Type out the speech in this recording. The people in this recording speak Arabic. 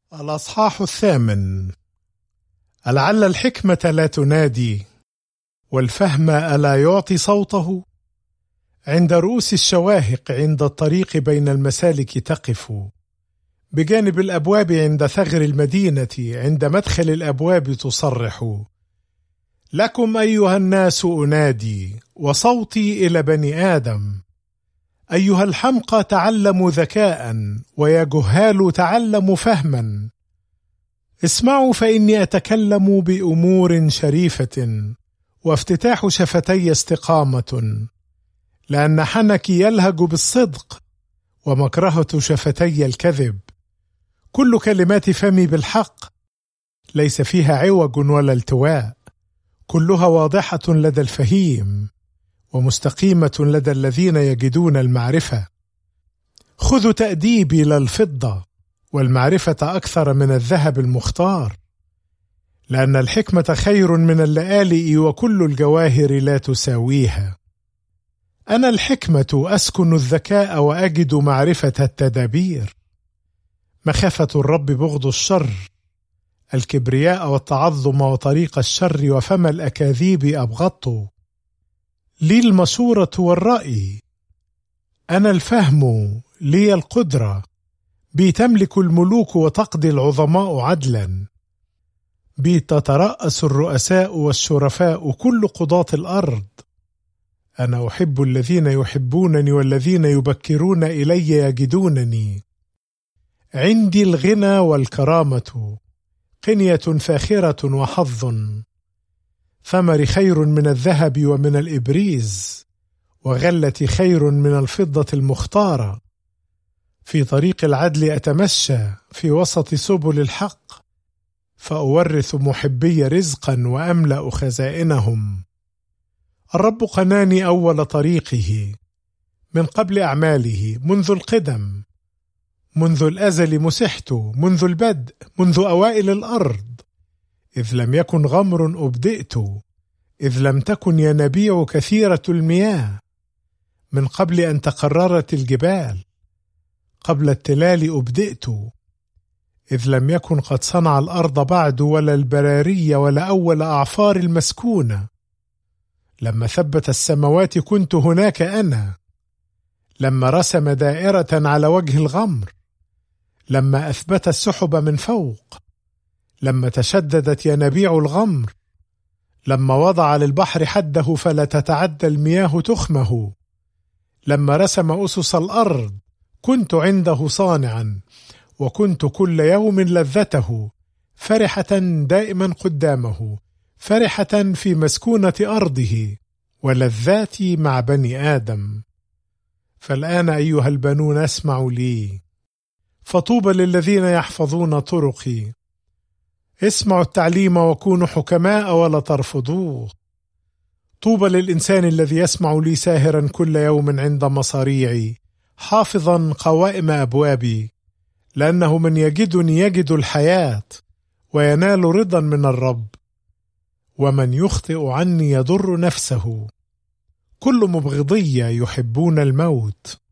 الأصحاح 8. ألعل الحكمة لا تنادي والفهم ألا يعطي صوته؟ عند رؤوس الشواهق عند الطريق بين المسالك تقف، بجانب الأبواب عند ثغر المدينة عند مدخل الأبواب تصرح: لكم أيها الناس أنادي وصوتي إلى بني آدم. أيها الحمقى تعلموا ذكاء ويا جهال تعلموا فهما. اسمعوا فإني أتكلم بأمور شريفة وافتتاح شفتي استقامة، لأن حنكي يلهج بالصدق ومكرهة شفتي الكذب. كل كلمات فمي بالحق، ليس فيها عوج ولا التواء، كلها واضحة لدى الفهيم ومستقيمة لدى الذين يجدون المعرفة. خذوا تأديبي للفضة والمعرفة أكثر من الذهب المختار، لأن الحكمة خير من اللآلئ وكل الجواهر لا تساويها. أنا الحكمة أسكن الذكاء وأجد معرفة التدابير. مخافة الرب بغض الشر، الكبرياء والتعظم وطريق الشر وفم الأكاذيب أبغضت. لي المشورة والرأي، أنا الفهم لي القدرة، بي تملك الملوك وتقضي العظماء عدلا، بي تترأس الرؤساء والشرفاء كل قضاة الأرض. أنا أحب الذين يحبونني والذين يبكرون إلي يجدونني. عندي الغنى والكرامة، قنية فاخرة وحظ. ثمري خير من الذهب ومن الإبريز، وغلتي خير من الفضة المختارة. في طريق العدل أتمشى في وسط سبل الحق، فأورث محبي رزقا وأملأ خزائنهم. الرب قناني أول طريقه من قبل أعماله، منذ القدم، منذ الأزل مسحت، منذ البدء، منذ أوائل الأرض. إذ لم يكن غمر أبدئت، إذ لم تكن ينابيع كثيرة المياه. من قبل أن تقررت الجبال، قبل التلال أبدئت، إذ لم يكن قد صنع الأرض بعد ولا البراري ولا أول أعفار المسكونة. لما ثبت السماوات كنت هناك أنا، لما رسم دائرة على وجه الغمر، لما أثبت السحب من فوق، لما تشددت ينابيع الغمر، لما وضع للبحر حده فلا تتعدى المياه تخمه، لما رسم أسس الأرض كنت عنده صانعا، وكنت كل يوم لذته، فرحة دائما قدامه، فرحة في مسكونة أرضه، ولذاتي مع بني آدم. فالآن أيها البنون اسمعوا لي، فطوبى للذين يحفظون طرقي. اسمعوا التعليم وكونوا حكماء ولا ترفضوه. طوبى للإنسان الذي يسمع لي ساهرا كل يوم عند مصاريعي، حافظا قوائم أبوابي، لأنه من يجدني يجد الحياة وينال رضا من الرب. ومن يخطئ عني يضر نفسه. كل مبغضي يحبون الموت،